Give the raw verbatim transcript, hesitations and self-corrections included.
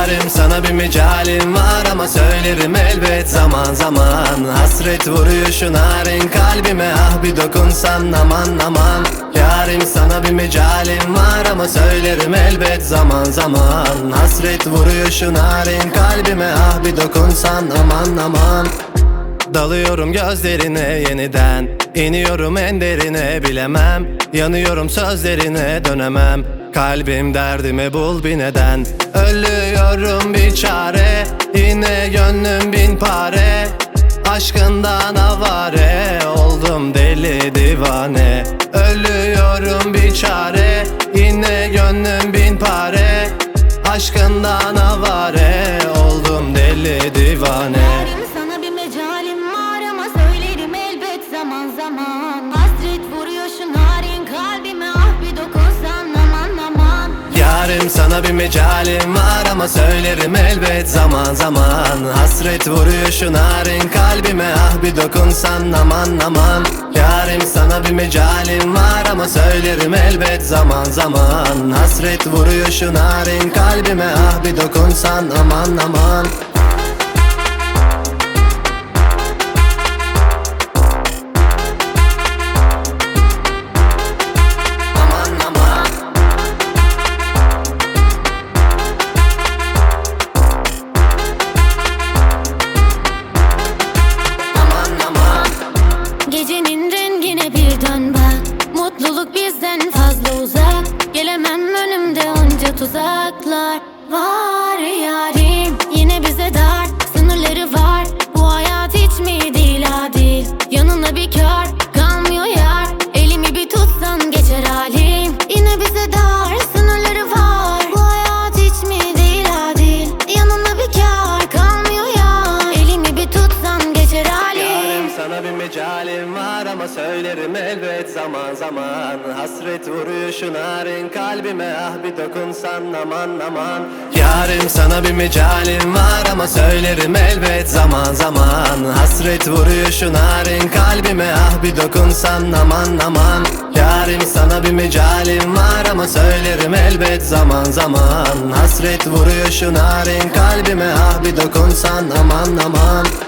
Yarim sana bir mecalim var ama söylerim elbet zaman zaman. Hasret vuruyor şu narin kalbime, ah bir dokunsan aman aman. Yarim sana bir mecalim var ama söylerim elbet zaman zaman. Hasret vuruyor şu narin kalbime, ah bir dokunsan aman aman. Dalıyorum gözlerine yeniden, iniyorum en derine bilemem. Yanıyorum sözlerine dönemem. Kalbim derdimi bul bir neden. Ölüyorum bir çare, yine gönlüm bin pare. Aşkından avare, oldum deli divane. Ölüyorum bir çare, yine gönlüm bin pare. Aşkından avare, oldum deli divane. Yarim sana bir mecalim var ama söylerim elbet zaman zaman. Hasret vuruyor şu narin kalbime, ah bir dokunsan aman aman. Yarim sana bir mecalim var ama söylerim elbet zaman zaman. Hasret vuruyor şu narin kalbime, ah bir dokunsan aman aman. Yarim sana bir mecalim var ama söylerim elbet zaman zaman. Hasret vuruyor şu narin kalbime, ah bir dokunsan aman aman. Gecenin rengine bir dön bak, mutluluk bizden fazla uzak. Gelemem önümde onca tuzaklar var yarim. Yine bize dar, sınırları var. Bu hayat hiç mi değil adil? Yanına bir kar, kalmıyor yar. Elimi bir tutsan geçer halim. Yine bize dar, sınırları var. Bu hayat hiç mi değil adil? Yanına bir kar, kalmıyor yar. Elimi bir tutsan geçer halim. Yarim sana bir mecalim var ama söylerim elbet zaman zaman. Hasret vuruyor şu narin kalbime, ah bir dokunsan aman aman. Yarim sana bir mecalim var ama söylerim elbet zaman zaman. Hasret vuruyor şu narin kalbime, ah bir dokunsan aman aman. Yarim sana bir mecalim var ama söylerim elbet zaman zaman. Hasret vuruyor şu narin kalbime, ah bir dokunsan aman aman.